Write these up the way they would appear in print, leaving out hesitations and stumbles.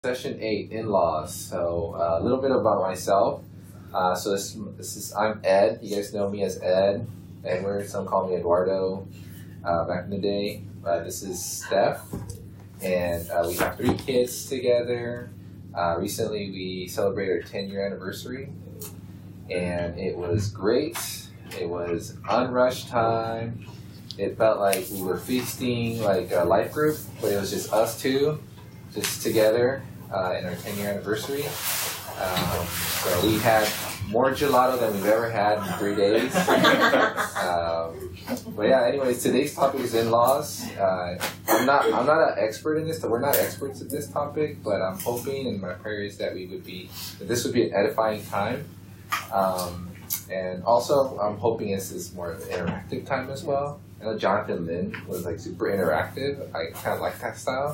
Session 8, in-laws. So a little bit about myself. So this is I'm Ed. You guys know me as Edward. Some call me Eduardo back in the day. This is Steph, and we have 3 kids together. Recently we celebrated our 10-year anniversary, and it was great. It was unrushed time. It felt like we were feasting like a life group, but it was just us two, just together in our 10-year anniversary. So we had more gelato than we've ever had in 3 days. But yeah, anyways, today's topic is in-laws. I'm not an expert in this, so we're not experts at this topic, but I'm hoping, and my prayer is that this would be an edifying time. And also, I'm hoping this is more of an interactive time as well. I know Jonathan Lin was like super interactive. I kind of like that style.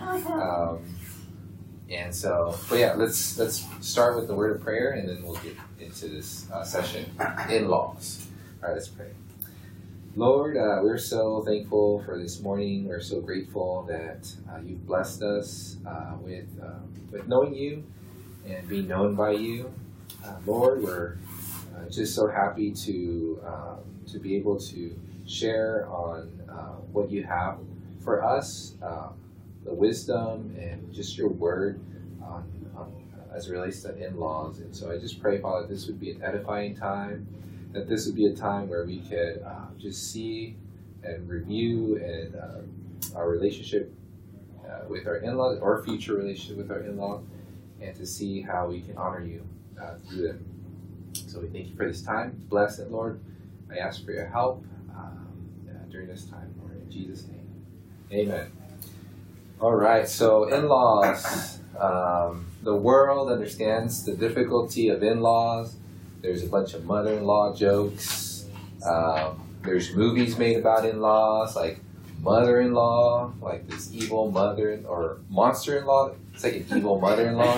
And so, but yeah, let's start with the word of prayer, and then we'll get into this session, in-laws. All right, let's pray. Lord, we're so thankful for this morning. We're so grateful that you've blessed us with knowing you and being known by you. Lord, we're just so happy to be able to share on what you have for us, the wisdom and just your word as it relates to in-laws. And so I just pray, Father, this would be an edifying time, that this would be a time where we could just see and review and our relationship with our in-laws, our future relationship with our in-laws, and to see how we can honor you through them. So we thank you for this time. Bless it, Lord. I ask for your help during this time, Lord, in Jesus' name. Amen. All right, so in-laws. The world understands the difficulty of in-laws. There's a bunch of mother-in-law jokes. There's movies made about in-laws, like Mother-in-Law, like this evil mother, or Monster-in-Law. It's like an evil mother-in-law.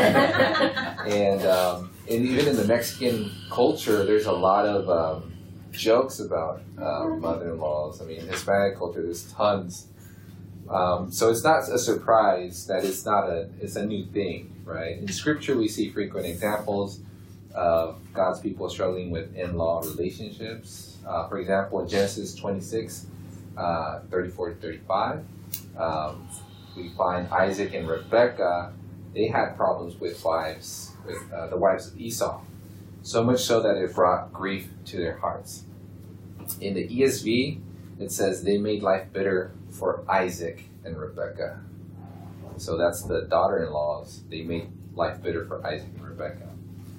And even in the Mexican culture, there's a lot of jokes about mother-in-laws. I mean, Hispanic culture, there's tons. So it's not a surprise that it's a new thing, right? In Scripture, we see frequent examples of God's people struggling with in-law relationships. For example, in Genesis 26, 34 to 35, we find Isaac and Rebekah. They had problems with the wives of Esau, so much so that it brought grief to their hearts. In the ESV, it says they made life bitter for Isaac and Rebekah. So that's the daughter-in-laws. They made life bitter for Isaac and Rebekah.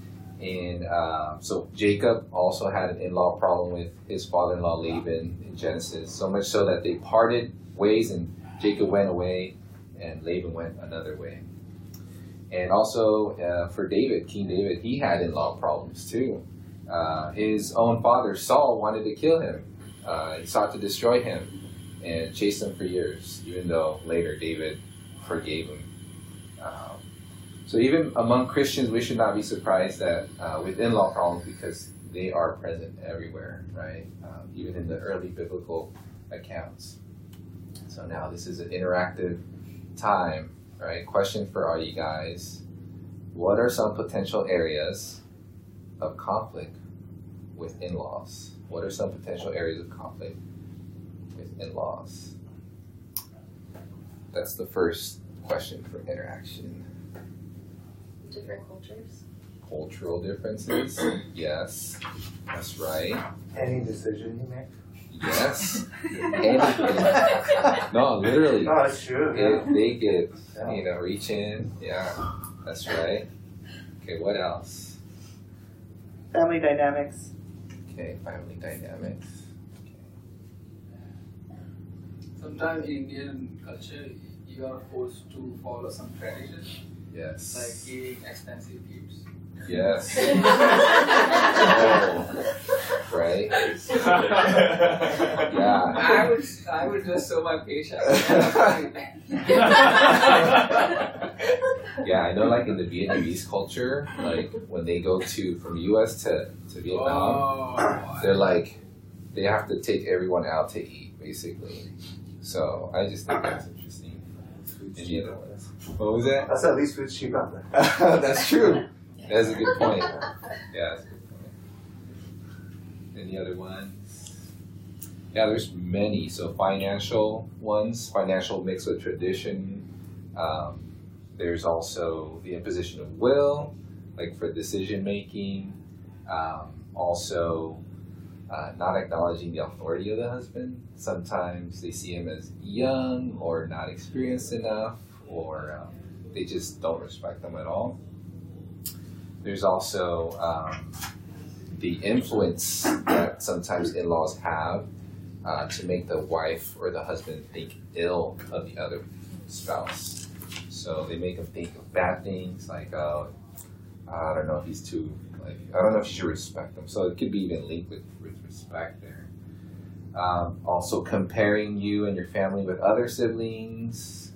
And so Jacob also had an in-law problem with his father-in-law Laban in Genesis, so much so that they parted ways, and Jacob went away and Laban went another way. And also for David, King David, he had in-law problems too. His own father, Saul, wanted to kill him. He sought to destroy him and chased him for years, even though later David forgave him. So even among Christians, we should not be surprised that with in-law problems, because they are present everywhere, right? Even in the early biblical accounts. So now this is an interactive time, right? Question for all you guys. What are some potential areas of conflict with in-laws? What are some potential areas of conflict with in-laws? That's the first question for interaction. Different cultures. Cultural differences. Yes, that's right. Any decision you make? Yes. Anything. No, literally. No, it's true. They get, reach in. Yeah, that's right. Okay, what else? Family dynamics. Okay, family dynamics. Sometimes in Indian culture, you are forced to follow some tradition, Yes. like giving expensive gifts. Yes. Oh, right? Yeah. I would just show my patience. Yeah, I know, like in the Vietnamese culture, like when they go from US to Vietnam, they're like, they have to take everyone out to eat, basically. So I just think that's interesting. Any other ones? What was that? That's at least food cheap out there. That's true. That's a good point. Yeah, that's a good point. Any other ones? Yeah, there's many. So financial ones, financial mixed with tradition. There's also the imposition of will, like for decision making. Also, not acknowledging the authority of the husband. Sometimes they see him as young or not experienced enough, or they just don't respect them at all. There's also the influence that sometimes in-laws have to make the wife or the husband think ill of the other spouse. So they make them think of bad things, like, oh, I don't know if he's too, like, I don't know if you should respect him. So it could be even linked with respect there. Also comparing you and your family with other siblings,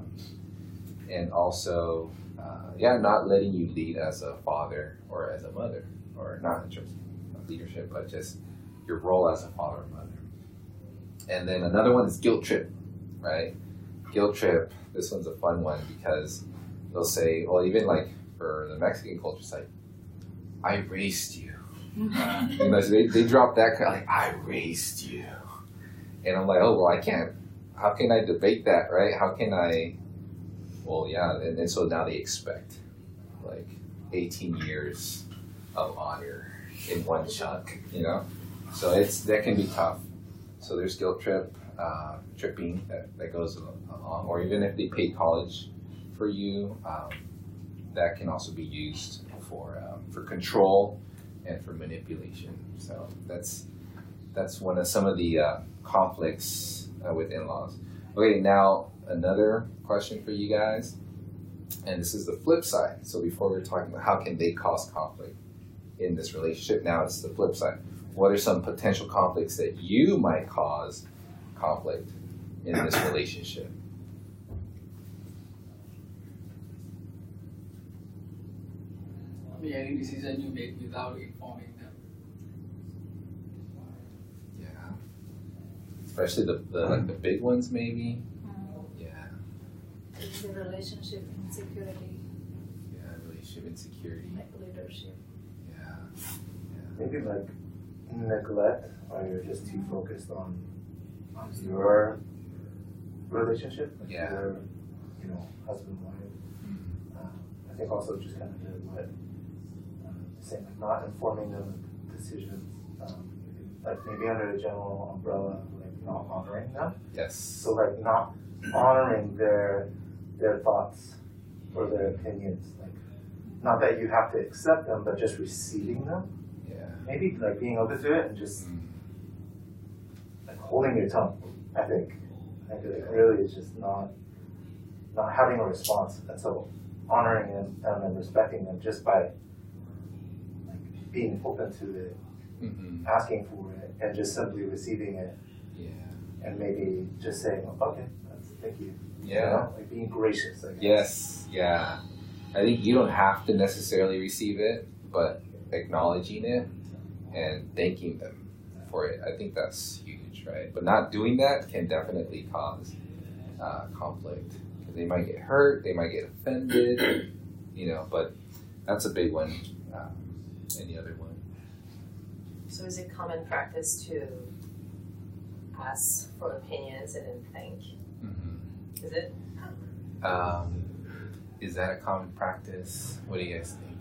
and also, not letting you lead as a father or as a mother, or not in terms of leadership, but just your role as a father or mother. And then another one is guilt trip, right? Guilt trip, this one's a fun one because they'll say, well, even like for the Mexican culture, it's like, I raised you. So they drop that kind of like, I raised you. And I'm like, oh, well, I can't. How can I debate that, right? How can I? Well, yeah. And so now they expect like 18 years of honor in one chunk, you know? So that can be tough. So there's guilt tripping that goes along. Or even if they pay college for you, that can also be used for control and for manipulation. So that's one of some of the conflicts with in-laws. Okay, now another question for you guys, and this is the flip side. So before we were talking about how can they cause conflict in this relationship, now it's the flip side. What are some potential conflicts that you might cause conflict in this relationship? Any decision you make without informing them. Yeah. Especially the big ones, maybe. Yeah. The relationship insecurity. Yeah, relationship insecurity. Like leadership. Yeah. Maybe like neglect, or you're just too focused on your relationship, like Yeah. your, husband wife. I think also just kind of what saying, like not informing them of decisions, like maybe under a general umbrella, like not honoring them. Yes. So like not honoring their thoughts or their opinions, like not that you have to accept them, but just receiving them. Yeah. Maybe like being open to it and just like holding your tongue. I think like really is just not having a response, and so honoring them and respecting them just by like being open to it, asking for it, and just simply receiving it. Yeah. And maybe just saying, okay, thank you. Yeah. Like being gracious, I guess. Yes. Yeah. I think you don't have to necessarily receive it, but acknowledging it and thanking them for it, I think that's huge, right? But not doing that can definitely cause conflict. Because they might get hurt, they might get offended, but that's a big one. Any other one? So is it common practice to ask for opinions and then thank? Mm-hmm. Is it? Is that a common practice? What do you guys think?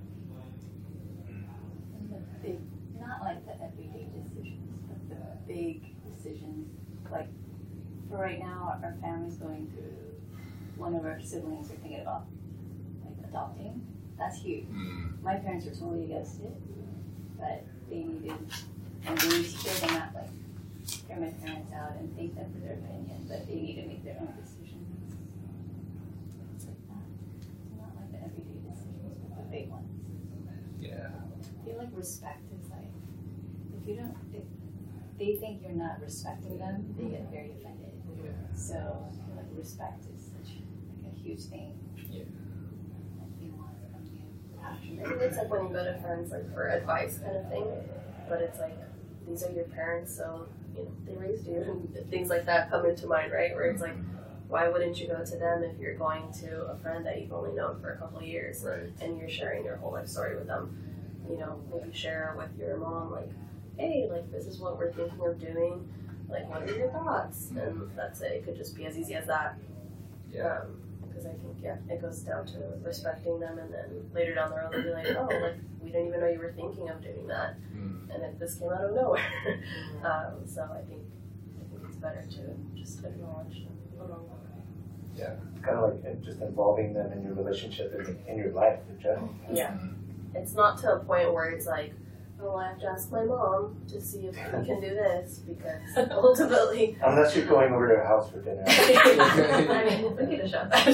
The big, not like the everyday decisions, but the big decisions. Like for right now, our family's going through, one of our siblings are thinking about like adopting. That's huge. My parents are totally against it, but they needed, and we need to hear them out, like hear my parents out and thank them for their opinion, but they need to make their own decisions. It's like that. It's not like the everyday decisions, but the big ones. Yeah. I feel like respect is like, if they think you're not respecting them, they get very offended. Yeah. So I feel like respect is such like a huge thing. Yeah. Like they want from you. I think it's like when you go to friends like for advice kind of thing, but it's like these are your parents, so they raised you, and things like that come into mind, right? Where it's like why wouldn't you go to them if you're going to a friend that you've only known for a couple of years Right. and you're sharing your whole life story with them? You know, maybe share with your mom, like, hey, like, this is what we're thinking of doing. Like, what are your thoughts? And that's it. It could just be as easy as that. Yeah. Because I think, yeah, it goes down to respecting them, and then later down the road they'll be like, oh, like, we didn't even know you were thinking of doing that. And this came out of nowhere. So I think it's better to just acknowledge them along the way. It's kind of like just involving them in your relationship and in your life in general. Yeah. It's not to a point where it's like, oh, I have to ask my mom to see if we can do this, because ultimately, Unless you're going over to her house for dinner. I mean, we could have shot that.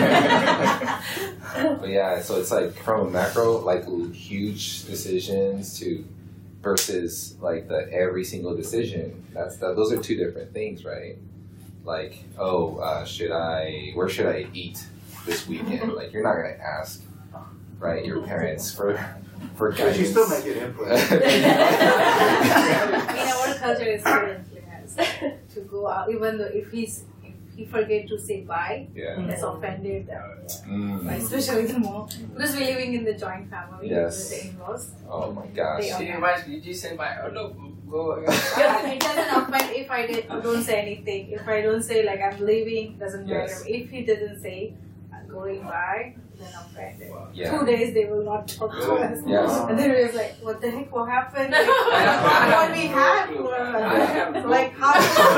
But yeah, so it's like from a macro, like huge decisions to versus like the every single decision. Those are two different things, right? Like, oh, where should I eat this weekend? Like, you're not gonna ask, right, your parents for But guidance. you still make it input. In our culture, it's very influenced to go out, even though if he forget to say bye, Yeah. he's offended. Mm. Especially the mom, because we're living in the joint family Yes. with the in-laws. Oh my gosh. They She reminds me, you say bye. Oh no, go again. It doesn't offend if I don't say anything. If I don't say like I'm leaving, doesn't Yes. matter. If he doesn't say I'm going by, then I'm offended. Yeah. 2 days they will not talk to us. Yes. And then it's like, what the heck? What happened? Like, what we had? Like how?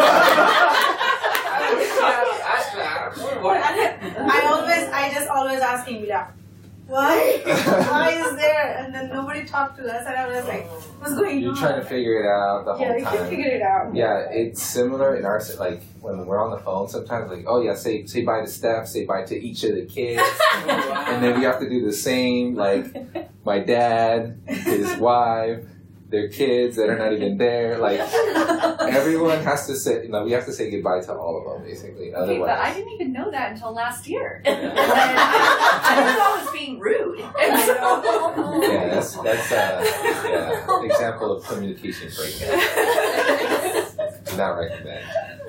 I just always asking Mila, why? Why is there? And then nobody talked to us, and I was like, what's going on? You're trying to figure it out the whole Yeah, you can time. figure it out. Yeah, it's similar in our, like, when we're on the phone sometimes, like, oh yeah, say bye to Steph, say bye to each of the kids. And then we have to do the same, like, my dad, his wife, their kids that are not even there. Like, everyone has to say, we have to say goodbye to all of them, basically. Okay, but I Otherwise, didn't even know that until last year. Yeah. And I thought I was being rude. And so, yeah, that's example of communication breakdown. Do not recommend.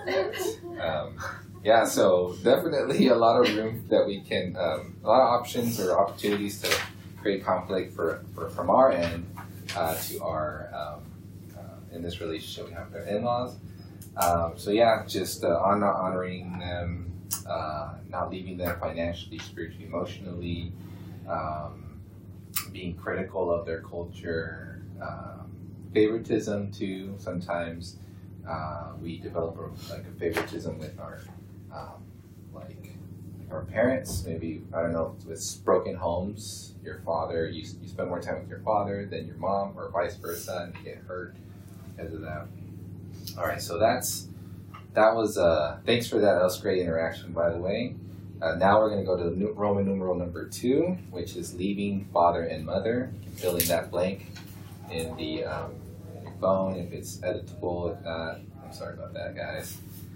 Yeah, so definitely a lot of room that we can, a lot of options or opportunities to create conflict from our end to our, in this relationship we have with our in-laws. So yeah, just honoring them, not leaving them financially, spiritually, emotionally, being critical of their culture, favoritism too. Sometimes we develop a favoritism with our our parents. Maybe, I don't know, with broken homes, your father, you spend more time with your father than your mom, or vice versa, and you get hurt because of that. All right, so that was thanks for that. That was great interaction, by the way. Now we're going to go to Roman numeral number 2, which is leaving father and mother. Fill in that blank in the phone if it's editable. If not, I'm sorry about that, guys.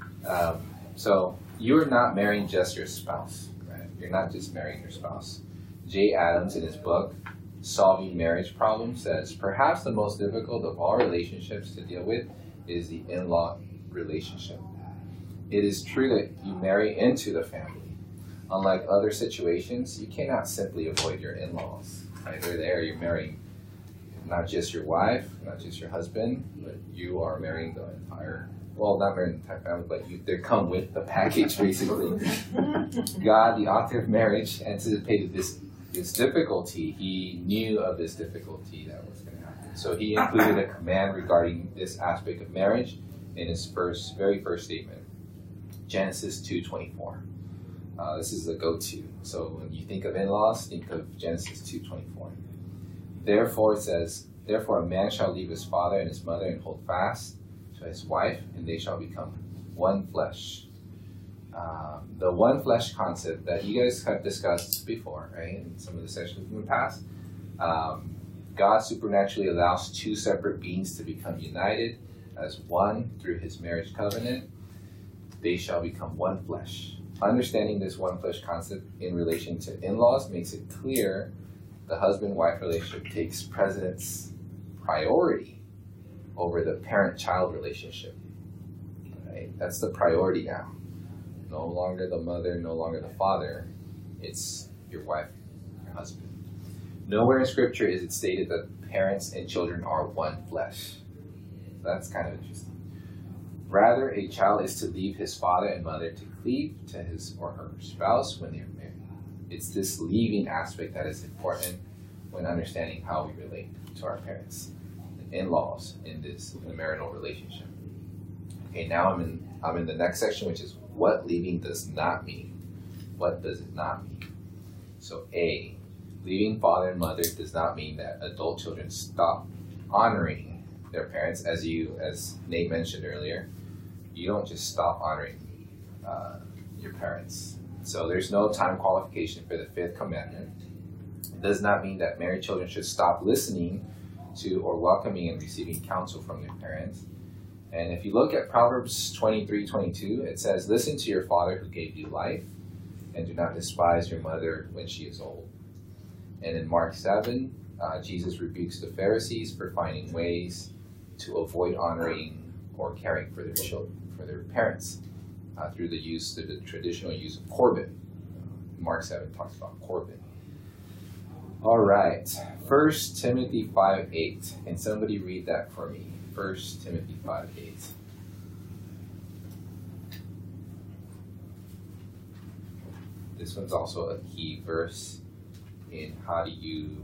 So you're not marrying just your spouse, right? You're not just marrying your spouse. Jay Adams, in his book, Solving Marriage Problems, says, perhaps the most difficult of all relationships to deal with is the in-law relationship. It is true that you marry into the family. Unlike other situations, you cannot simply avoid your in-laws. Right? They're there, you're marrying not just your wife, not just your husband, but you are marrying the entire, well, not marrying the entire family, but they come with the package, basically. God, the author of marriage, anticipated this difficulty. He knew of this difficulty that was going to happen. So he included a command regarding this aspect of marriage in his very first statement, Genesis 2:24. This is a go-to. So when you think of in-laws, think of Genesis 2:24. Therefore, it says, therefore a man shall leave his father and his mother and hold fast to his wife, and they shall become one flesh. The one flesh concept that you guys have discussed before, right, in some of the sessions in the past. God supernaturally allows two separate beings to become united as one through his marriage covenant. They shall become one flesh. Understanding this one flesh concept in relation to in-laws makes it clear the husband-wife relationship takes precedence, priority over the parent-child relationship. Right? That's the priority now. No longer the mother, no longer the father. It's your wife, your husband. Nowhere in Scripture is it stated that parents and children are one flesh. That's kind of interesting. Rather, a child is to leave his father and mother to cleave to his or her spouse when they are married. It's this leaving aspect that is important when understanding how we relate to our parents and in-laws in a marital relationship. Okay, now I'm in the next section, which is what leaving does not mean. What does it not mean? So A, leaving father and mother does not mean that adult children stop honoring their parents. As Nate mentioned earlier, you don't just stop honoring your parents. So there's no time qualification for the fifth commandment. It does not mean that married children should stop listening to or welcoming and receiving counsel from their parents. And if you look at Proverbs 23:22, it says, "Listen to your father who gave you life, and do not despise your mother when she is old." And in Mark 7, Jesus rebukes the Pharisees for finding ways to avoid honoring or caring for their children, for their parents, through the traditional use of Corbin. Mark 7 talks about Corbin. All right, 1 Timothy 5:8. Can somebody read that for me? 1 Timothy 5:8. This one's also a key verse in how do you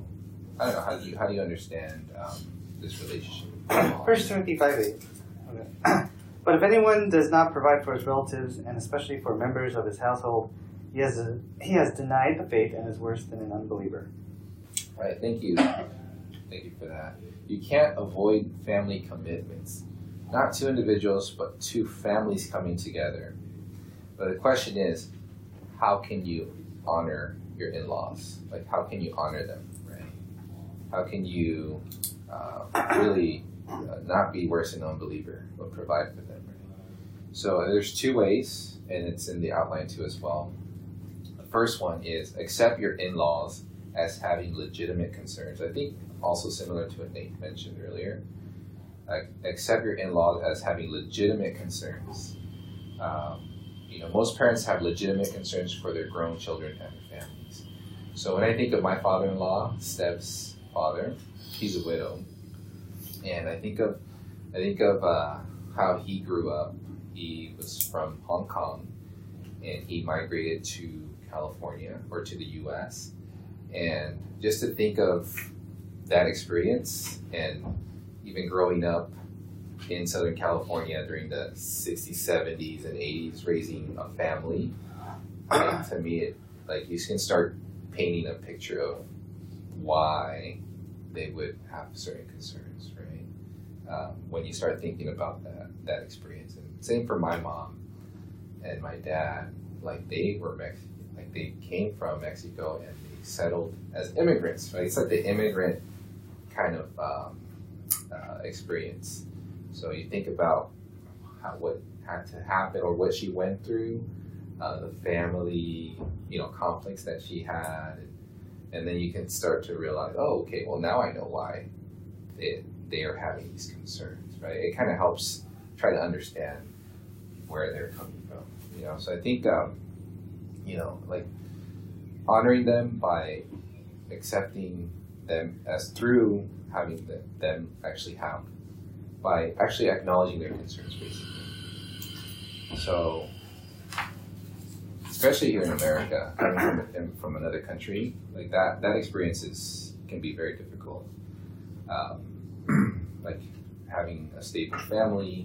understand this relationship? 1 Timothy 5:8. Okay. But if anyone does not provide for his relatives, and especially for members of his household, he has denied the faith and is worse than an unbeliever. Right, thank you. Thank you for that. You can't avoid family commitments. Not two individuals, but two families coming together. But the question is, how can you honor your in-laws? Like, how can you honor them, right? How can you really not be worse than an unbeliever, but provide for them, right? So there's two ways, and it's in the outline too as well. The first one is accept your in-laws as having legitimate concerns. I think also similar to what Nate mentioned earlier. Accept your in-laws as having legitimate concerns. Most parents have legitimate concerns for their grown children and their families. So when I think of my father-in-law, Stev's father, he's a widow, and I think of how he grew up. He was from Hong Kong, and he migrated to California or to the U.S. And just to think of that experience, and even growing up in Southern California during the 60s, 70s, and 80s, raising a family, to me, you can start painting a picture of why they would have certain concerns, right? When you start thinking about that experience. And same for my mom and my dad. They were Mexican. They came from Mexico and they settled as immigrants, right? It's like the immigrant kind of experience. So you think about what had to happen or what she went through, the family, conflicts that she had, and then you can start to realize, oh, okay, well now I know why they are having these concerns, right? It kind of helps try to understand where they're coming from, So I think, honoring them by accepting them as through having them actually have, by actually acknowledging their concerns, basically. So, especially here in America, coming from another country, that experience can be very difficult. Having a stable family,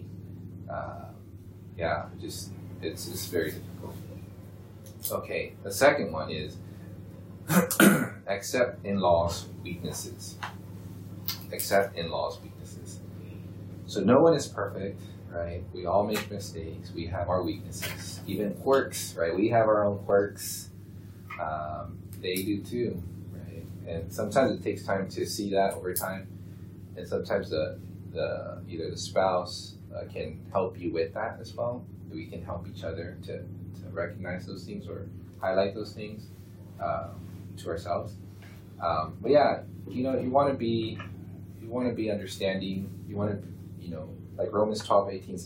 it's very difficult. Okay, the second one is accept in-laws' weaknesses. Accept in-laws' weaknesses. So no one is perfect, right? We all make mistakes. We have our weaknesses, even quirks, right? We have our own quirks. They do too, right? And sometimes it takes time to see that over time, and sometimes either the spouse can help you with that as well. We can help each other to recognize those things or highlight those things to ourselves. But yeah, you want to be understanding. You want to, like Romans 12:18 says,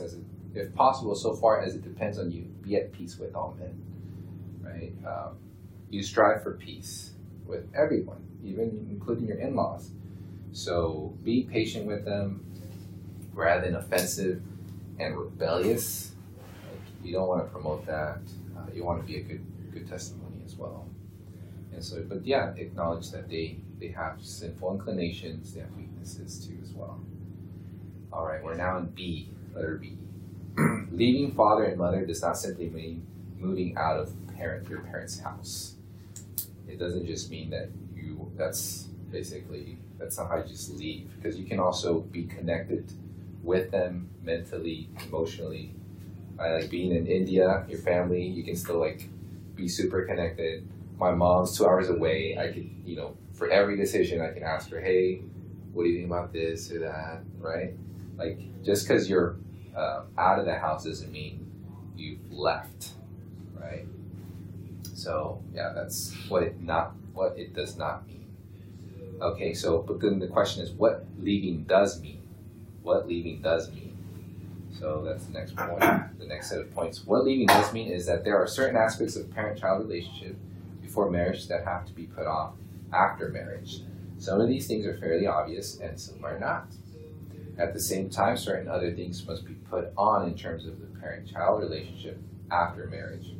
if possible, so far as it depends on you, be at peace with all men, right? You strive for peace with everyone, even including your in-laws. So be patient with them rather than offensive and rebellious. Like, you don't want to promote that. You want to be a good testimony as well. And so, but yeah, acknowledge that they have sinful inclinations, they have weaknesses too as well. All right, we're now in B, letter B. Leaving father and mother does not simply mean moving out of your parents' house. It doesn't just mean that that's not how you just leave, because you can also be connected with them mentally, emotionally. Like being in India, your family, you can still like be super connected. My mom's 2 hours away. I could, for every decision I can ask her, hey, what do you think about this or that, right? Like, just because you're out of the house doesn't mean you've left, right? So yeah, that's what it does not mean. Okay, so but then the question is, what leaving does mean? What leaving does mean? So that's the next point, the next set of points. What leaving does mean is that there are certain aspects of parent-child relationship before marriage that have to be put off after marriage. Some of these things are fairly obvious and some are not. At the same time, certain other things must be put on in terms of the parent-child relationship after marriage.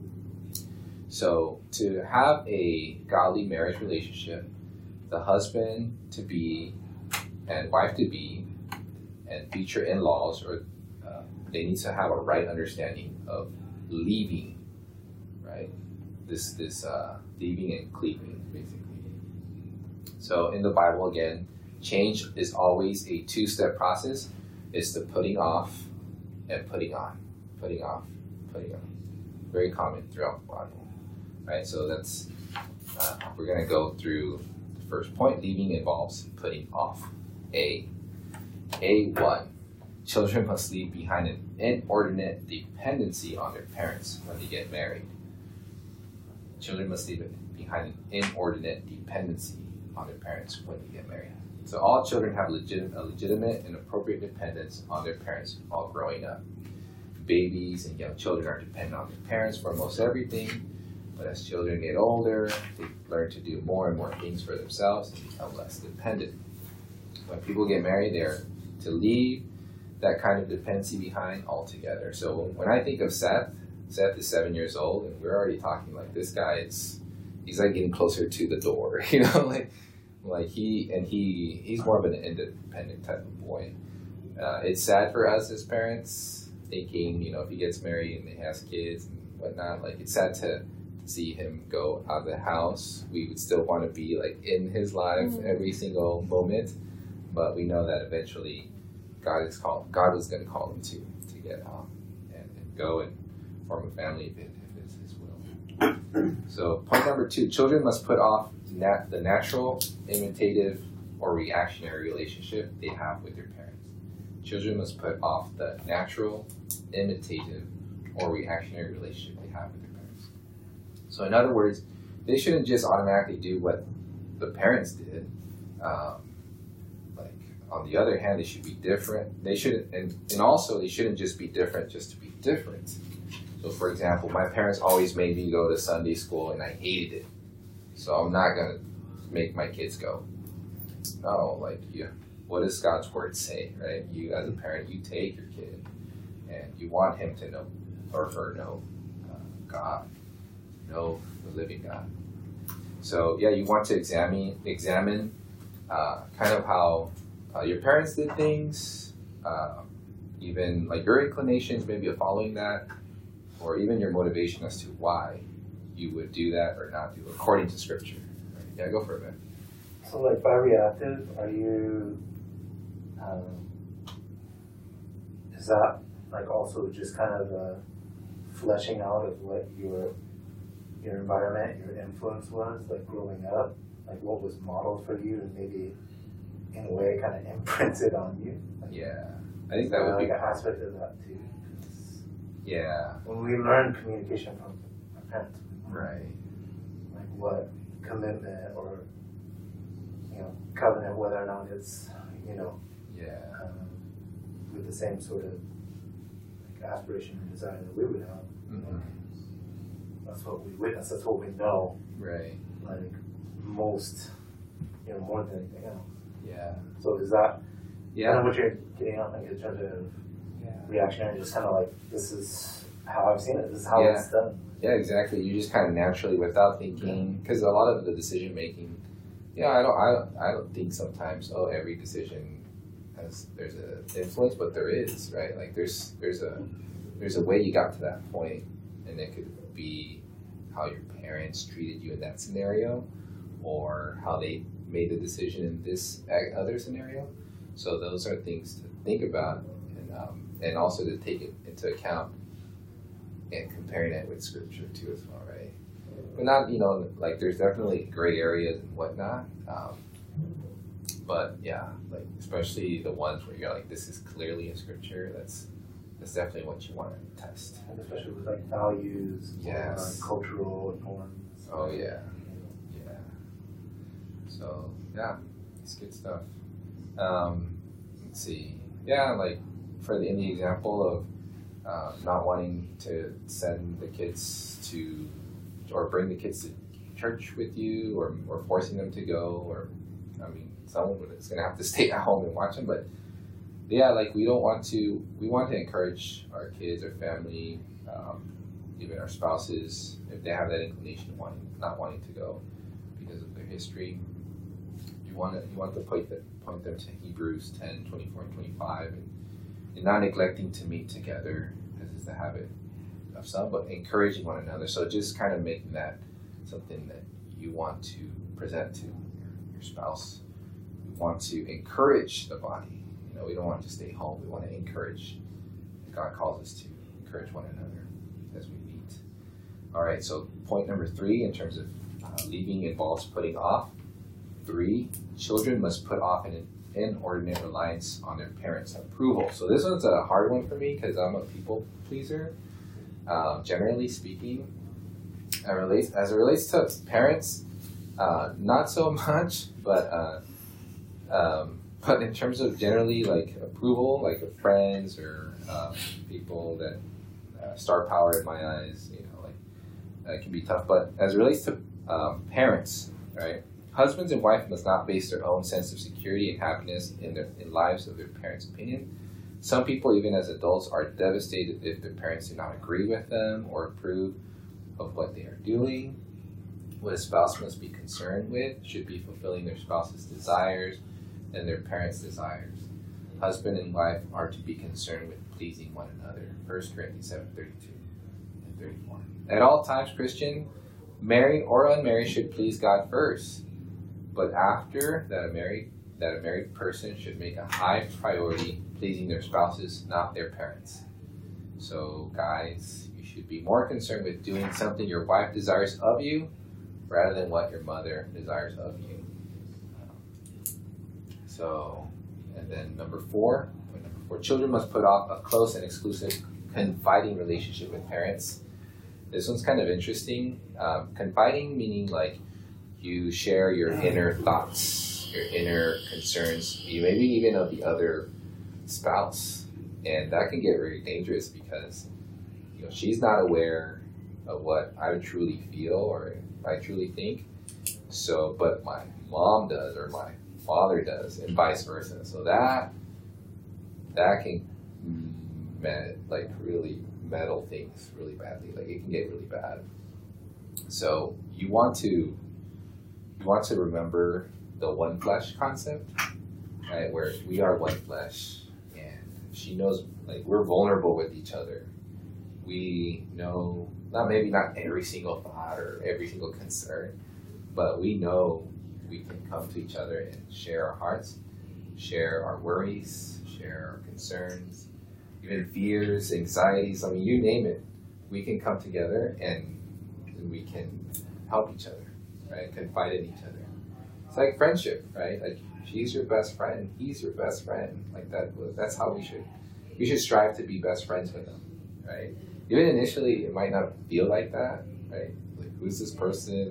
So to have a godly marriage relationship, the husband to be and wife to be and future in-laws, they need to have a right understanding of leaving, right? This leaving and cleaving, basically. So in the Bible, again, change is always a two-step process. It's the putting off and putting on, putting off, putting on. Very common throughout the Bible, right? So that's we're going to go through the first point. Leaving involves putting off. A1. Children must leave behind an inordinate dependency on their parents when they get married. Children must leave behind an inordinate dependency on their parents when they get married. So all children have a legitimate and appropriate dependence on their parents while growing up. Babies and young children are dependent on their parents for almost everything, but as children get older, they learn to do more and more things for themselves and become less dependent. When people get married, they're to leave that kind of dependency behind altogether. So when I think of Seth is 7 years old, and we're already talking like this guy he's like getting closer to the door, like he's more of an independent type of boy. It's sad for us as parents, thinking, if he gets married and he has kids and whatnot, like it's sad to see him go out of the house. We would still want to be like in his life every single moment, but we know that eventually God was going to call him to get out and go and form a family if it's his will. So point number 2, children must put off the natural, imitative, or reactionary relationship they have with their parents. Children must put off the natural, imitative, or reactionary relationship they have with their parents. So in other words, they shouldn't just automatically do what the parents did. On the other hand, they should be different. They shouldn't, and also they shouldn't just be different just to be different. So for example, my parents always made me go to Sunday school and I hated it. So I'm not going to make my kids go. No, what does God's word say, right? You as a parent, you take your kid and you want him to know, or her know God, know the living God. So yeah, you want to examine kind of how your parents did things, even like your inclinations maybe of following that, or even your motivation as to why you would do that or not do it, according to Scripture. Right? Yeah, go for it, man. So like by reactive, are you, is that like also just kind of a fleshing out of what your environment, your influence was, like growing up, like what was modeled for you and maybe in a way kind of imprinted on you? Yeah, I think that would be an aspect of that too. Yeah. When we learn communication from our parents, right? Like what commitment or covenant, whether or not it's yeah, with the same sort of aspiration and desire that we would have. Mm-hmm. That's what we witness. That's what we know. Right. Like most, more than anything else. Yeah. So is that? Yeah. I don't know what you're getting at, like in terms of reactionary, just kind of like, this is how I've seen it. This is how it's done. Yeah, exactly. You just kind of naturally, without thinking, because a lot of the decision making, I don't think sometimes. Every decision there's an influence, but there is, right? Like there's a way you got to that point, and it could be how your parents treated you in that scenario, or how they made the decision in this other scenario. So those are things to think about, and also to take it into account, and comparing it with scripture too as well, right? But not, like there's definitely gray areas and whatnot. But yeah, like especially the ones where you're like, this is clearly in scripture. That's definitely what you want to test. And especially with like values, Yes. or cultural norms. Oh yeah. So yeah, it's good stuff. Let's see. Yeah, like in the example of not wanting to send the kids to, or bring the kids to church with you, or forcing them to go, or someone is going to have to stay at home and watch them. But yeah, like we want to encourage our kids, our family, even our spouses, if they have that inclination of not wanting to go because of their history. You want to point them to Hebrews 10, 24 and 25, and not neglecting to meet together, as is the habit of some, but encouraging one another. So just kind of making that something that you want to present to your spouse. We want to encourage the body. We don't want to stay home. We want to encourage. God calls us to encourage one another as we meet. All right, so point number 3 in terms of leaving involves putting off. 3, children must put off an inordinate reliance on their parents' approval. So this one's a hard one for me because I'm a people pleaser. Generally speaking, as it relates to parents, not so much, but in terms of generally like approval, like of friends or people that star power in my eyes, like that can be tough. But as it relates to parents, right? Husbands and wives must not base their own sense of security and happiness in lives of their parents' opinion. Some people, even as adults, are devastated if their parents do not agree with them or approve of what they are doing. What a spouse must be concerned with should be fulfilling their spouse's desires and their parents' desires. Husband and wife are to be concerned with pleasing one another. 1 Corinthians 7:32 and 34. At all times, Christian, married or unmarried, should please God first. But after that, a married person should make a high priority pleasing their spouses, not their parents. So, guys, you should be more concerned with doing something your wife desires of you rather than what your mother desires of you. And then point number 4, children must put off a close and exclusive confiding relationship with parents. This one's kind of interesting. Confiding meaning like you share your inner thoughts, your inner concerns, maybe even of the other spouse. And that can get very dangerous because she's not aware of what I truly feel or I truly think. So, but my mom does or my father does, and vice versa. So that can really meddle things really badly. Like it can get really bad. So you want to remember the one flesh concept, right? Where we are one flesh, and she knows like we're vulnerable with each other. We know not every single thought or every single concern, but we know we can come to each other and share our hearts, share our worries, share our concerns, even fears, anxieties. I mean, you name it. We can come together and we can help each other, right? Confide in each other. It's like friendship, right? Like she's your best friend, he's your best friend. Like that's how we should strive to be best friends with them, right? Even initially, it might not feel like that, right? Like who's this person?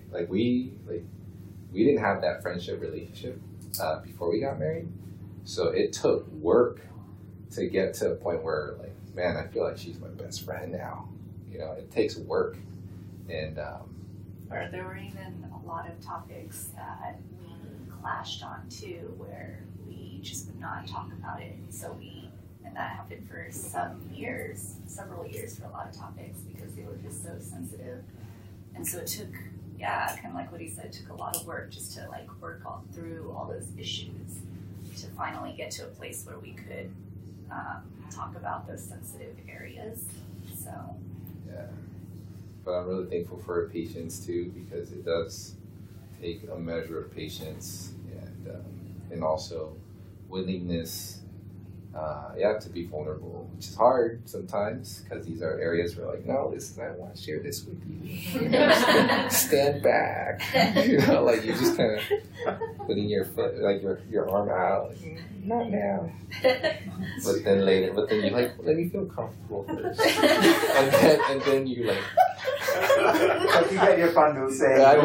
We didn't have that friendship relationship before we got married. So it took work to get to a point where like man, I feel like she's my best friend now. You know, it takes work, and or there were even a lot of topics that we clashed on too, where we just would not talk about it. And that happened for several years for a lot of topics because they were just so sensitive. And so it took, kind of like what he said, it took a lot of work just to like work through all those issues to finally get to a place where we could talk about those sensitive areas. So. Yeah. But I'm really thankful for her patience too, because it does take a measure of patience and also willingness, to be vulnerable, which is hard sometimes because these are areas where like, no, I want to share this with you. Stand back. Like you're just kind of putting your foot, like your arm out, like, not now. But then you're like, let me feel comfortable first. and then you like. Like you get your pan dulce.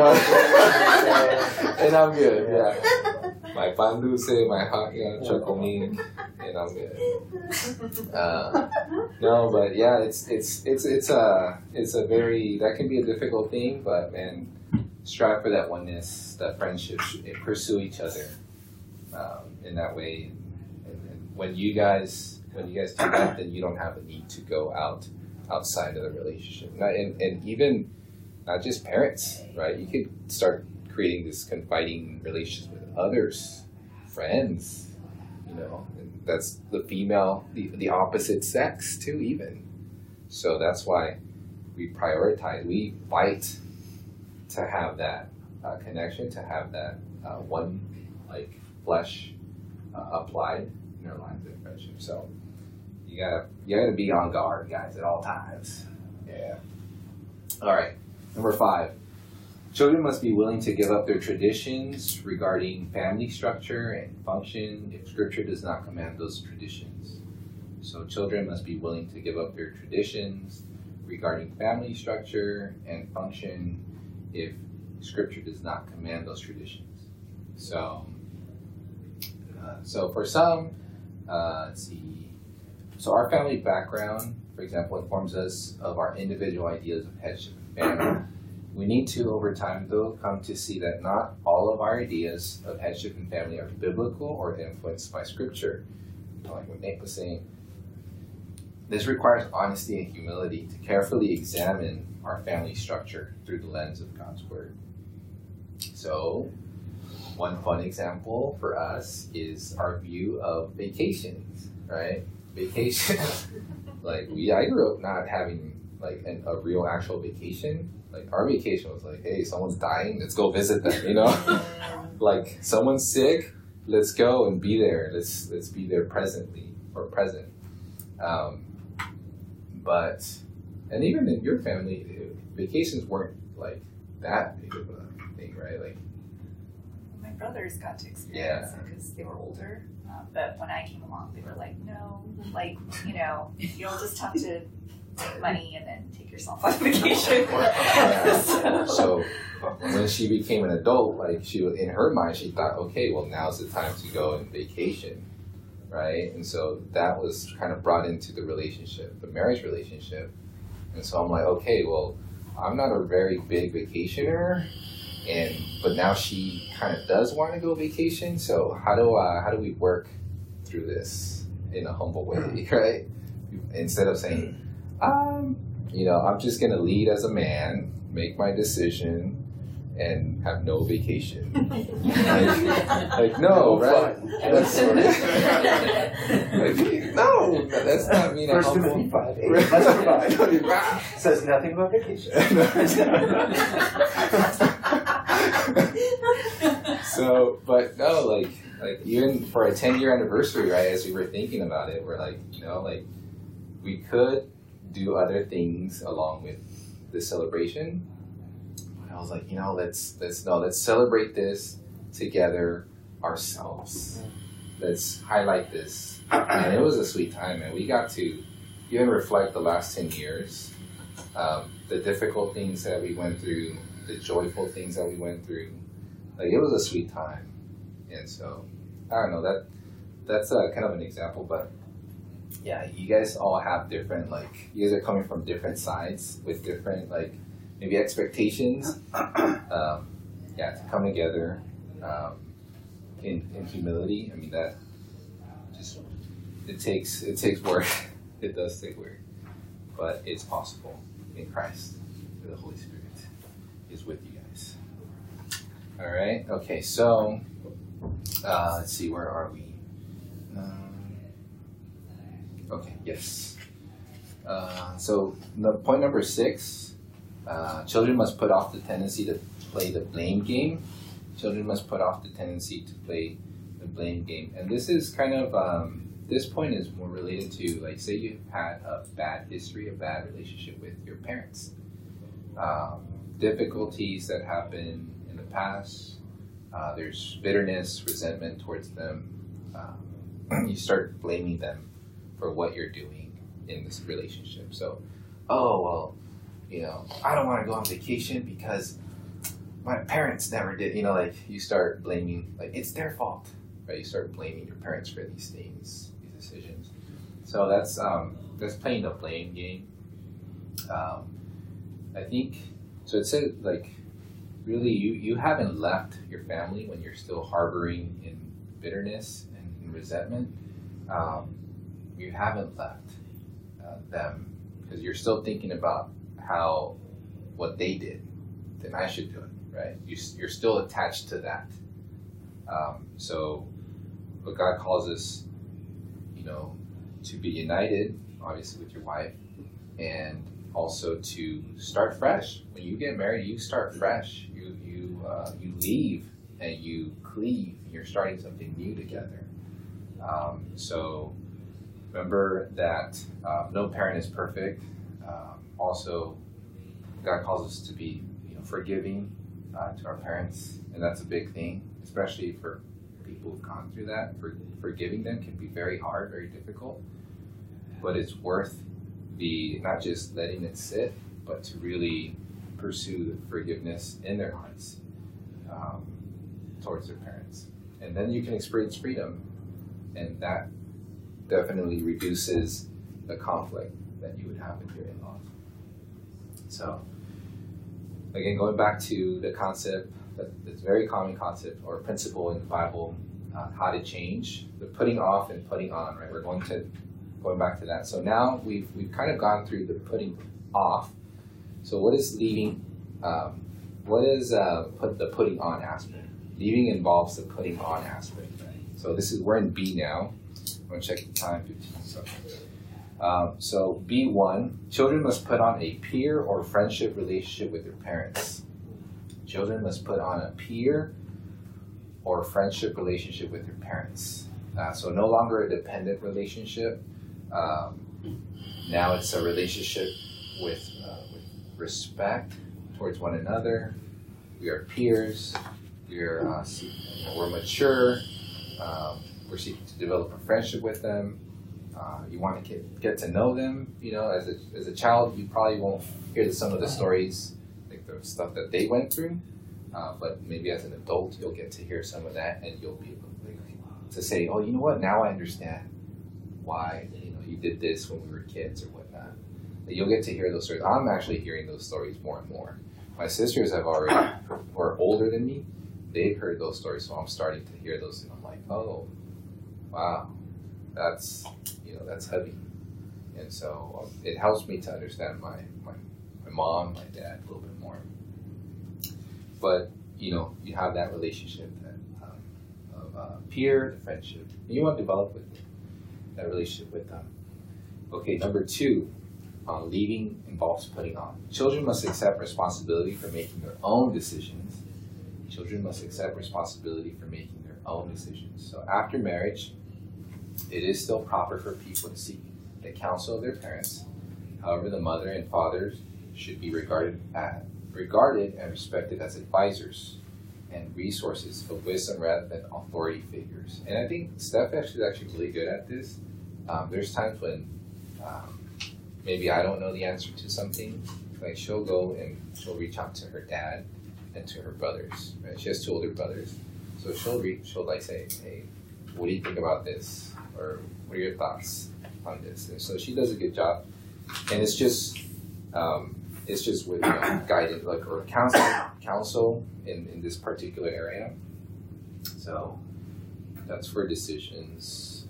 And I'm good, yeah. My pan dulce, my hot chocomilk, and I'm good. No, but yeah, it's a very, that can be a difficult thing, but man, strive for that oneness, that friendship, pursue each other in that way. And when you guys do that, then you don't have a need to go outside of the relationship. And even not just parents, right? You could start creating this confiding relationship with others, friends, and that's the female, the opposite sex too, even. So that's why we fight to have that connection, to have that one like flesh applied in our lives of friendship. So you gotta be on guard, guys, at all times. Yeah. All right. Number 5. Children must be willing to give up their traditions regarding family structure and function if Scripture does not command those traditions. So children must be willing to give up their traditions regarding family structure and function if Scripture does not command those traditions. So for some, let's see. So our family background, for example, informs us of our individual ideas of headship and family. We need to, over time, though, come to see that not all of our ideas of headship and family are biblical or influenced by Scripture. Like what Nate was saying. This requires honesty and humility to carefully examine our family structure through the lens of God's Word. So, one fun example for us is our view of vacations, right? Vacations. I grew up not having like a real actual vacation. Like our vacation was like, hey, someone's dying, let's go visit them, Like someone's sick, let's go and be there. Let's be there present. And even in your family, vacations weren't like that big of a thing, right? Like my brothers got to experience it because they were older. But when I came along, they were like, no, you'll just have to take money and then take yourself on vacation. So when she became an adult, in her mind, she thought, okay, well, now's the time to go on vacation, right? And so that was kind of brought into the relationship, the marriage relationship. And so I'm like, okay, well, I'm not a very big vacationer, but now she kind of does want to go vacation. So how do we work through this in a humble way, right? Instead of saying, I'm just going to lead as a man, make my decision, and have no vacation. No, right? That's no, that's not mean. First Timothy 5:8. Let's provide. Says nothing about vacation. So, but no, like even for a 10-year anniversary, right? As we were thinking about it, we're like, we could do other things along with the celebration. But I was like, let's celebrate this together ourselves. Let's highlight this. And it was a sweet time, and we got to even reflect the last 10 years, the difficult things that we went through, the joyful things that we went through. Like, it was a sweet time. And so, I don't know, that's kind of an example, but yeah, you guys all have different, like, you guys are coming from different sides with different, like, maybe expectations. Yeah, to come together in humility. I mean, that just, it takes work. It does take work. But it's possible in Christ. The Holy Spirit is with you guys. All right. Okay. So let's see. Where are we? Okay. Yes. So point number 6. Children must put off the tendency to play the blame game. Children must put off the tendency to play the blame game. And this is kind of this point is more related to, like, say you've had a bad history, a bad relationship with your parents. Difficulties that happen in the past. There's bitterness, resentment towards them. You start blaming them for what you're doing in this relationship. So, oh, well, you know, I don't want to go on vacation because my parents never did. You know, like, you start blaming, like, it's their fault, right? You start blaming your parents for these things, these decisions. So that's playing the blame game. I think, so it said, like, really you haven't left your family when you're still harboring in bitterness and resentment. You haven't left them because you're still thinking about what they did, then I should do it, right? You're still attached to that. So what God calls us, you know, to be united, obviously, with your wife, and also to start fresh. When you get married, you start fresh. You leave and you cleave. You're starting something new together. So remember that no parent is perfect. Also, God calls us to be, you know, forgiving to our parents, and that's a big thing, especially for people who've gone through that. Forgiving them can be very hard, very difficult, but it's worth not just letting it sit, but to really pursue the forgiveness in their hearts towards their parents. And then you can experience freedom, and that definitely reduces the conflict that you would have with your in-laws. So, again, going back to the concept, this very common concept or principle in the Bible, how to change, the putting off and putting on, right? We're going back to that. So now we've kind of gone through the putting off. So what is leaving? What is the putting on aspect? Leaving involves the putting on aspect, right? So we're in B now. I'm going to check the time, 15 seconds. So B1, children must put on a peer or friendship relationship with their parents. Children must put on a peer or friendship relationship with their parents. So no longer a dependent relationship. Now it's a relationship with respect towards one another. We are peers. We're mature. We're seeking to develop a friendship with them. You want to get to know them. You know, as a child, you probably won't hear some of the stories, like the stuff that they went through. But maybe as an adult, you'll get to hear some of that, and you'll be able to say, "Oh, you know what? Now I understand why you did this when we were kids or whatnot." You'll get to hear those stories. I'm actually hearing those stories more and more. My sisters who are older than me, they've heard those stories, so I'm starting to hear those, and I'm like, "Oh, wow, that's heavy." And so it helps me to understand my mom, my dad a little bit more. But you have that relationship of peer friendship. You want to develop that relationship with them. Okay, number 2, leaving involves putting on. Children must accept responsibility for making their own decisions. Children must accept responsibility for making their own decisions. So after marriage, it is still proper for people to seek the counsel of their parents. However, the mother and fathers should be regarded and respected as advisors and resources of wisdom rather than authority figures. And I think Steph is actually really good at this. There's times when maybe I don't know the answer to something. Like, she'll go and she'll reach out to her dad and to her brothers. Right? She has 2 older brothers. So she'll like say, "Hey, what do you think about this?" Or "What are your thoughts?" on this. And so she does a good job. And it's just with guidance, like, or counsel in this particular area. So that's for decisions.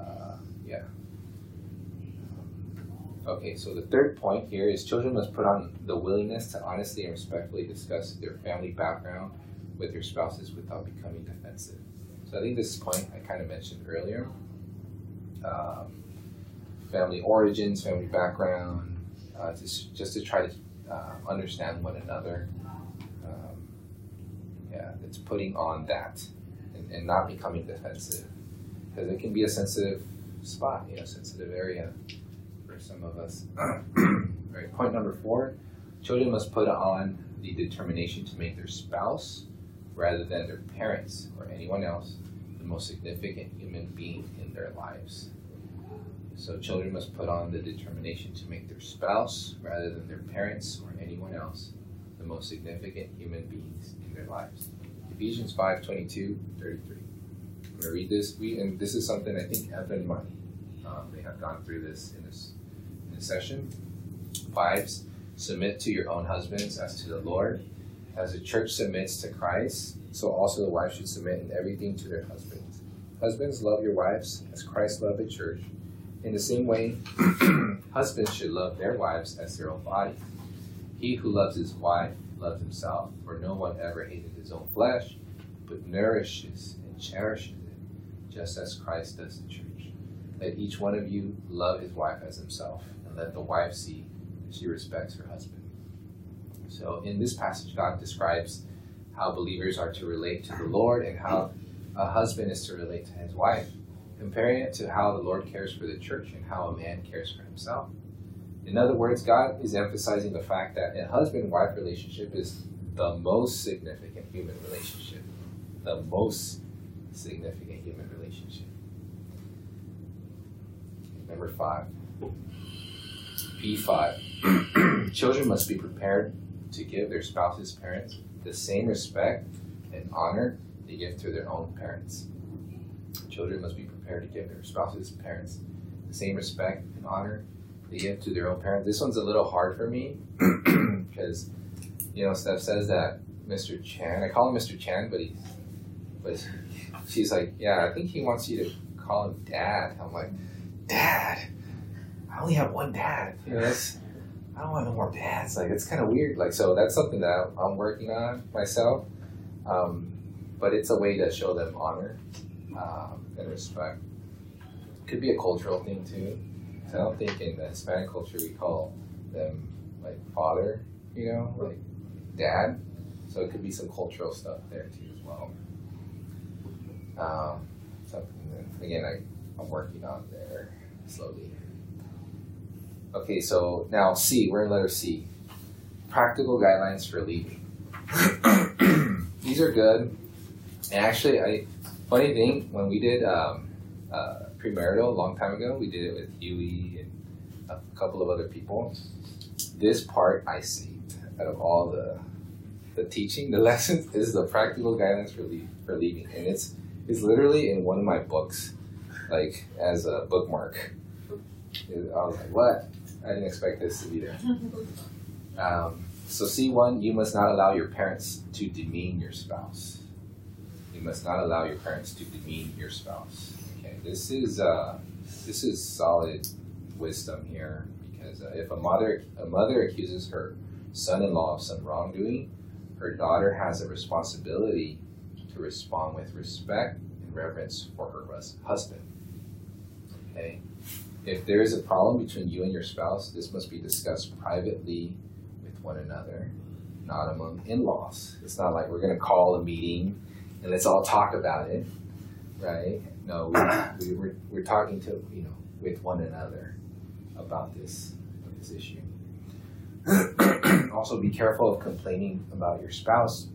Okay, so the third point here is children must put on the willingness to honestly and respectfully discuss their family background with their spouses without becoming defensive. So I think this point I kind of mentioned earlier. Family origins, family background, just to try to understand one another. It's putting on that and not becoming defensive, because it can be a sensitive spot, sensitive area for some of us. All right, point number 4, children must put on the determination to make their spouse, rather than their parents or anyone else, the most significant human being in their lives. So children must put on the determination to make their spouse, rather than their parents or anyone else, the most significant human beings in their lives. Ephesians 5:22-33. I'm going to read this. And this is something I think Evan and Money, they have gone through this in this session. Wives, submit to your own husbands as to the Lord. As the church submits to Christ, so also the wives should submit in everything to their husbands. Husbands, love your wives as Christ loved the church. In the same way, husbands should love their wives as their own body. He who loves his wife loves himself, for no one ever hated his own flesh, but nourishes and cherishes it, just as Christ does the church. Let each one of you love his wife as himself, and let the wife see that she respects her husband. So in this passage, God describes how believers are to relate to the Lord and how a husband is to relate to his wife, comparing it to how the Lord cares for the church and how a man cares for himself. In other words, God is emphasizing the fact that a husband-wife relationship is the most significant human relationship. The most significant human relationship. Number 5. P5. Children must be prepared to give their spouse's parents the same respect and honor they give to their own parents. Children must be prepared to give their spouse's parents the same respect and honor they give to their own parents. This one's a little hard for me because, Steph says that Mr. Chan, I call him Mr. Chan, but she's like, yeah, I think he wants you to call him Dad. I'm like, Dad? I only have one dad. I don't want no more dads. Like, it's kind of weird. Like, so that's something that I'm working on myself. But it's a way to show them honor and respect. Could be a cultural thing too. So I don't think in the Hispanic culture we call them like father, like dad. So it could be some cultural stuff there too as well. Something that, again, I'm working on there slowly. Okay, so now C, we're in letter C. Practical guidelines for leaving. These are good. And actually, funny thing, when we did premarital a long time ago, we did it with Huey and a couple of other people. This part I saved out of all the teaching, the lessons. This is the practical guidelines for leaving, and it's literally in one of my books, like as a bookmark. I was like, what? I didn't expect this to be there. So C1, you must not allow your parents to demean your spouse. You must not allow your parents to demean your spouse. Okay, this is solid wisdom here, because if a mother accuses her son-in-law of some wrongdoing, her daughter has a responsibility to respond with respect and reverence for her husband. Okay. If there is a problem between you and your spouse, this must be discussed privately with one another, not among in-laws. It's not like we're going to call a meeting and let's all talk about it, right? No, we're talking to with one another about this issue. Also, be careful of complaining about your spouse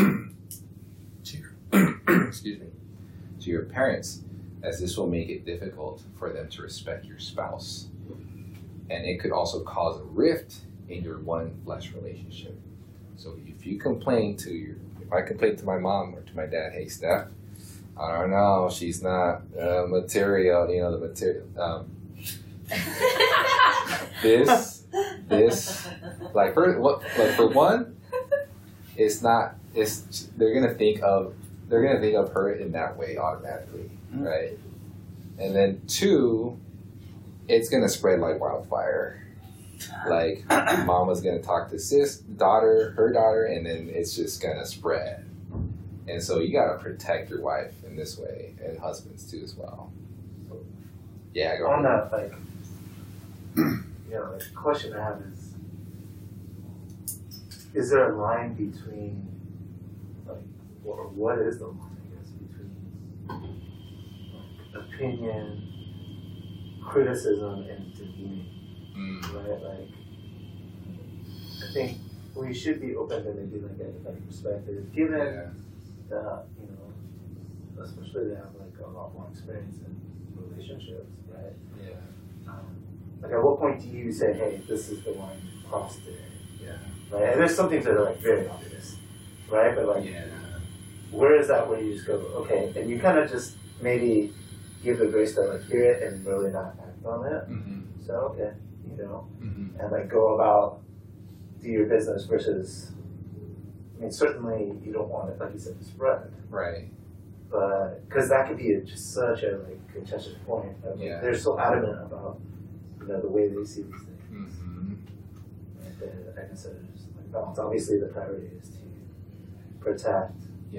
to your parents, as this will make it difficult for them to respect your spouse. And it could also cause a rift in your one flesh relationship. So if you complain if I complain to my mom or to my dad, hey Steph, I don't know, she's not material, the material. this, like for one, it's not. They're gonna think of her in that way automatically, right? And then two, it's gonna spread like wildfire. Like mama's gonna talk to her daughter, and then it's just gonna spread. And so you gotta protect your wife in this way, and husbands too as well. So, yeah, go on ahead. that, like, the question I have is there a line between, like, or what is the line, I guess, between like, opinion, criticism, and demeaning, right? Like, I think we should be open to maybe like a perspective, given that, especially they have like a lot more experience in relationships, right? Yeah. Like, at what point do you say, hey, this is the line crossed today? Yeah. Right? And there's some things that are like very obvious, right? But like, where is that where you just go, okay, and you kind of just maybe give the grace to like hear it and really not act on it. So, okay, and like go about, do your business versus, I mean, certainly you don't want it, like you said, to spread. Right. But, because that could be just such a like contentious point. I mean, they're so adamant about, the way they see these things. And like I said, it's like balance. Obviously, the priority is to protect,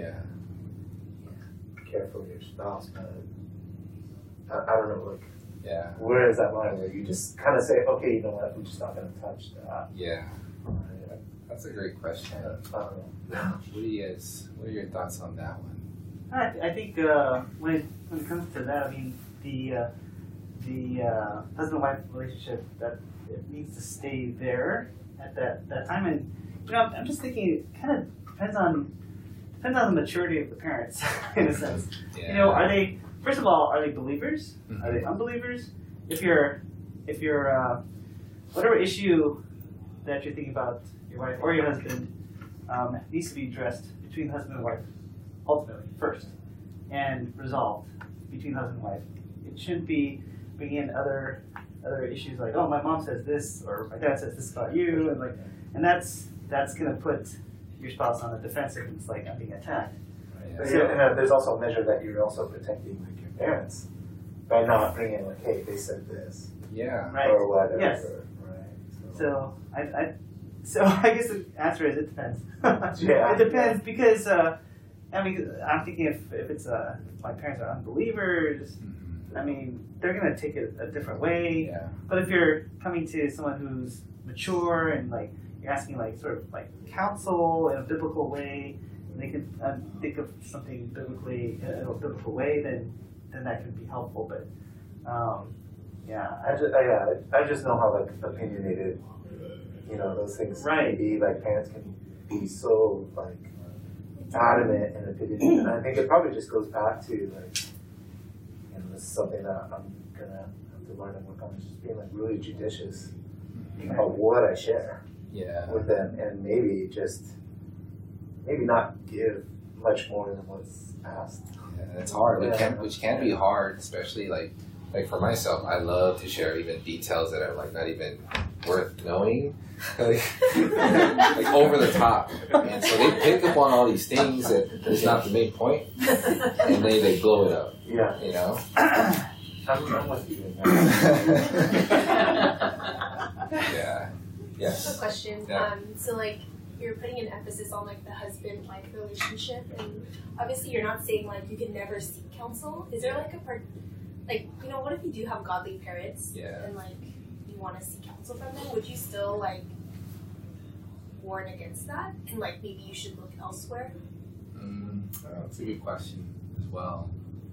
care for your spouse, but I don't know, like, where is that line where you just kind of say, okay, you know what, we're just not going to touch that. Yeah. That's a great question. What are your thoughts on that one? I think when it comes to that, I mean, the husband-wife relationship, that it needs to stay there at that time. And I'm just thinking it kind of depends on the maturity of the parents in a sense. Are they, first of all, are they believers? Are they unbelievers? If you're whatever issue that you're thinking about your wife or your husband needs to be addressed between husband and wife ultimately first and resolved between husband and wife. It shouldn't be bringing in other issues like, oh, my mom says this or my dad says this about you, and that's gonna put your spouse on the defensive. It's like I'm being attacked. But and there's also a measure that you're also protecting like your parents by not bringing like, hey, they said this, or whatever. Yes. Right. So I guess the answer is it depends. It depends because I'm thinking if it's my parents are unbelievers, I mean they're gonna take it a different way. Yeah. But if you're coming to someone who's mature and like you're asking like sort of like counsel in a biblical way, and they can think of something biblically in a biblical way, then that can be helpful. But I just know how like opinionated, those things can be. Like parents can be so like adamant and opinionated, and I think it probably just goes back to like, this is something that I'm gonna have to learn and work on, is just being like really judicious about what I share with them, and maybe not give much more than what's asked. Yeah, it's hard, which can be hard, especially like for myself. I love to share even details that are like not even worth knowing, like over the top, and so they pick up on all these things that is not the main point, and they blow it up. I'm with you. Yes. I have a question. Yeah. So like you're putting an emphasis on like the husband-wife relationship, and obviously you're not saying like you can never seek counsel. Is there like a part, like what if you do have godly parents and like you want to seek counsel from them? Would you still like warn against that, and like maybe you should look elsewhere? That's a good question as well.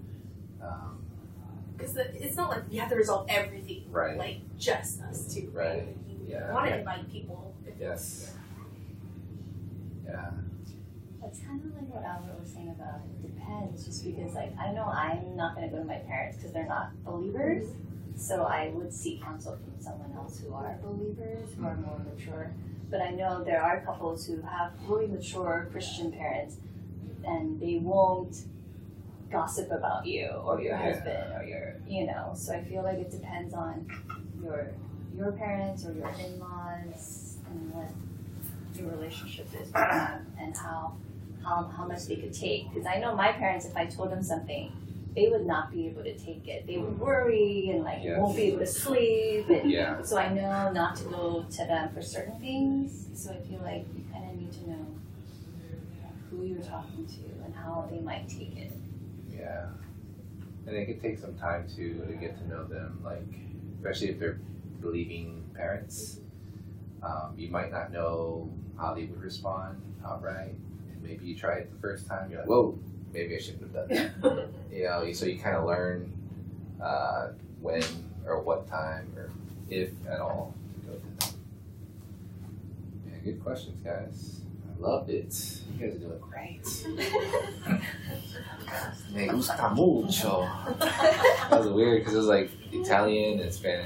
Because it's not like you have to resolve everything, right? Like just us two, right? You want to invite people. Yes. Yeah. It's kind of like what Albert was saying about it depends, just because like I know I'm not going to go to my parents because they're not believers, so I would seek counsel from someone else who are believers, who are more mature. But I know there are couples who have really mature Christian parents, and they won't gossip about you or your husband or your, so I feel like it depends on your parents or your in-laws and what your relationship is with them and how much they could take. Because I know my parents, if I told them something, they would not be able to take it. They would worry and won't be able to sleep. And so I know not to go to them for certain things. So I feel like you kind of need to know who you're talking to and how they might take it. Yeah. And it could take some time to get to know them, especially if they're believing parents. You might not know how they would respond outright. And maybe you try it the first time, you're like, whoa, maybe I shouldn't have done that. So you kind of learn when or what time or if at all to go to them. Yeah, good questions, guys. I loved it. You guys are doing great. Me gusta mucho. That was weird because it was like Italian and Spanish.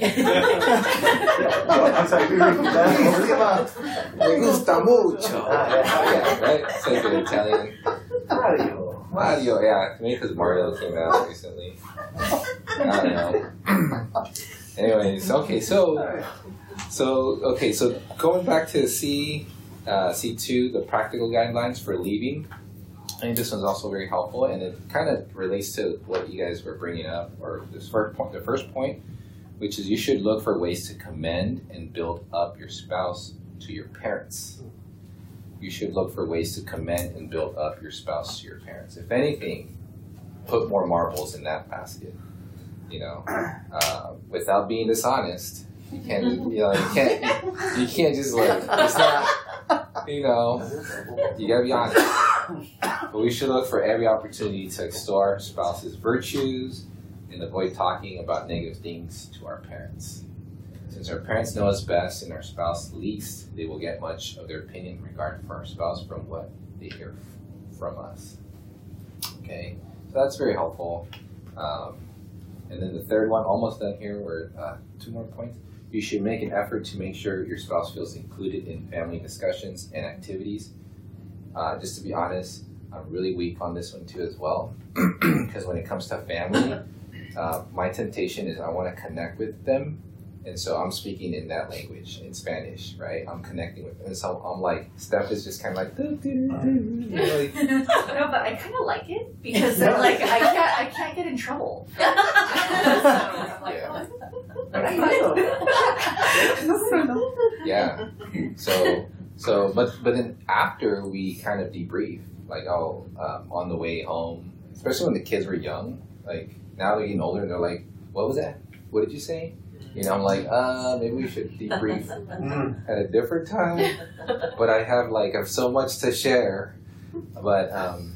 I'm sorry, Me gusta mucho. Yeah, right? It's like an Italian. Mario, yeah. Maybe because Mario came out recently. I don't know. Anyways, okay, so going back to C2, the practical guidelines for leaving. I think this one's also very helpful, and it kind of relates to what you guys were bringing up, or the first point, which is you should look for ways to commend and build up your spouse to your parents. You should look for ways to commend and build up your spouse to your parents. If anything, put more marbles in that basket. Without being dishonest, you can't. You can't just it's not. You gotta be honest. But we should look for every opportunity to extol our spouse's virtues and avoid talking about negative things to our parents. Since our parents know us best and our spouse least, they will get much of their opinion in regard for our spouse from what they hear from us. Okay, so that's very helpful. And then the third one, almost done here, we're 2 more points. You should make an effort to make sure your spouse feels included in family discussions and activities. Just to be honest, I'm really weak on this one too as well. Because when it comes to family, my temptation is I want to connect with them. And so I'm speaking in that language, in Spanish, right? I'm connecting with them. And so I'm like, Steph is just kind of like, No, but I kind of like it because I can't get in trouble. Yeah. But then after we kind of debrief, on the way home, especially when the kids were young, now they're getting older and they're like, what was that? What did you say? I'm like, maybe we should debrief at a different time. But I have so much to share. But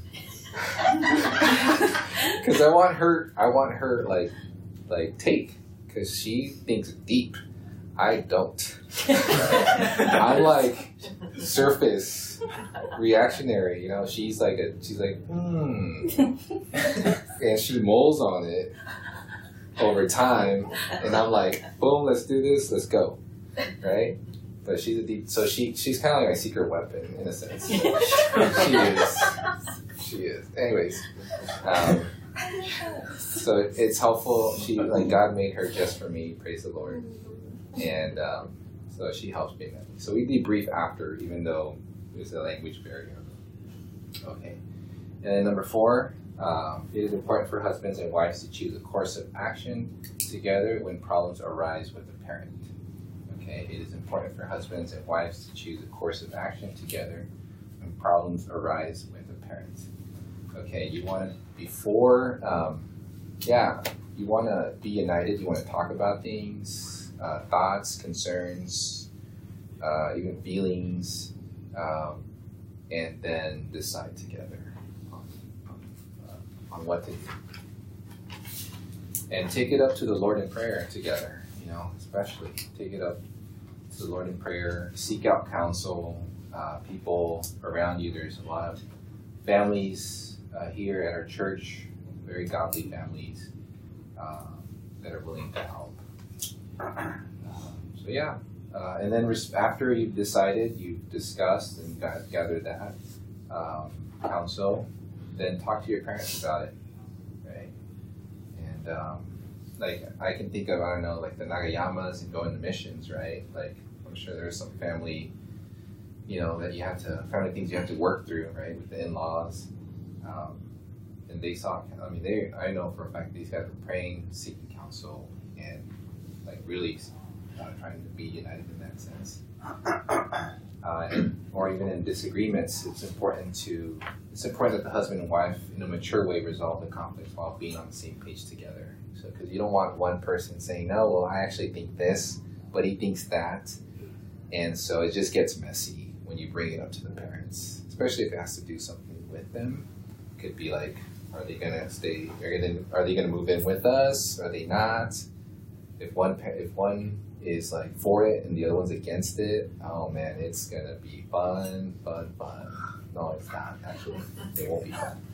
because I want her take, because she thinks deep. I don't. I'm surface reactionary. She's like, and she mulls on it over time, and I'm like, boom, let's do this, let's go, right? But she's a deep, so she's kind of like my secret weapon in a sense. She is. Anyways, so it's helpful. God made her just for me. Praise the Lord. And so she helps me. So we debrief after, even though there's a language barrier. Okay. And then number 4. It is important for husbands and wives to choose a course of action together when problems arise with a parent. Okay, it is important for husbands and wives to choose a course of action together when problems arise with a parent. Okay, you want to, you want to be united, you want to talk about things, thoughts, concerns, even feelings, and then decide together on what to do. And take it up to the Lord in prayer together, especially. Take it up to the Lord in prayer. Seek out counsel, people around you. There's a lot of families here at our church, very godly families that are willing to help. And then after you've decided, you've discussed and gathered that counsel, then talk to your parents about it. And like I can think of, I don't know, like the Nagayamas and going to missions, right? Like I'm sure there's some family, you know, that you have to, family things you have to work through, right, with the in-laws. And they saw, I mean, I know for a fact these guys were praying, seeking counsel, and like really trying to be united in that sense. Or even in disagreements, it's important that the husband and wife, in a mature way, resolve the conflicts while being on the same page together. So, because you don't want one person saying, no, well, I actually think this, but he thinks that. And so it just gets messy when you bring it up to the parents, especially if it has to do something with them. It could be like, are they going to stay, are they going to move in with us? Are they not? If one is like for it and the other one's against it, oh man, it's going to be fun. No, it's not, actually. It won't be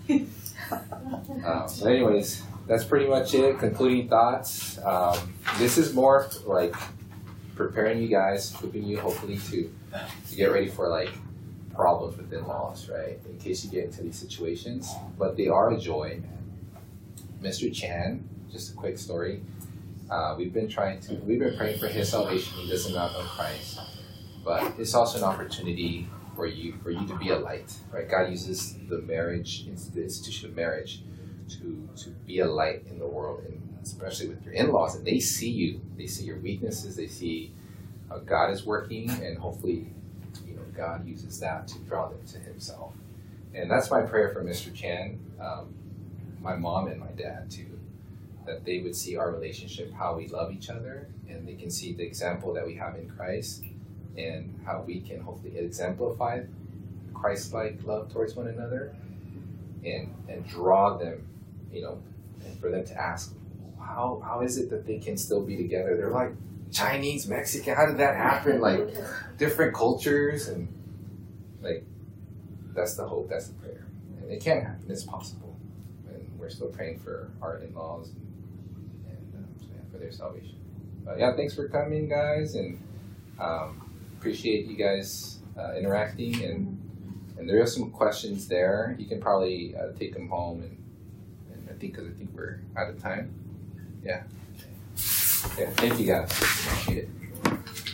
fun. But anyways, that's pretty much it. Concluding thoughts. This is more like preparing you guys, equipping you hopefully to get ready for like problems with in-laws, right? In case you get into these situations. But they are a joy, man. Mr. Chan, just a quick story. We've been praying for his salvation. He does not know Christ. But it's also an opportunity for you to be a light, right? God uses the institution of marriage to be a light in the world, and especially with your in-laws, and they see you, they see your weaknesses, they see how God is working, and hopefully, you know, God uses that to draw them to Himself. And that's my prayer for Mr. Chan, my mom and my dad too, that they would see our relationship, how we love each other, and they can see the example that we have in Christ, and how we can hopefully exemplify Christ-like love towards one another, and draw them, you know, and for them to ask, how is it that they can still be together? They're like Chinese, Mexican, how did that happen? Like different cultures, and like that's the hope, that's the prayer. And it can happen, it's possible. And we're still praying for our in-laws and for their salvation. But yeah, thanks for coming, guys, and appreciate you guys interacting, and there are some questions there. You can probably take them home, and I think we're out of time. Yeah. Thank you guys. Appreciate it.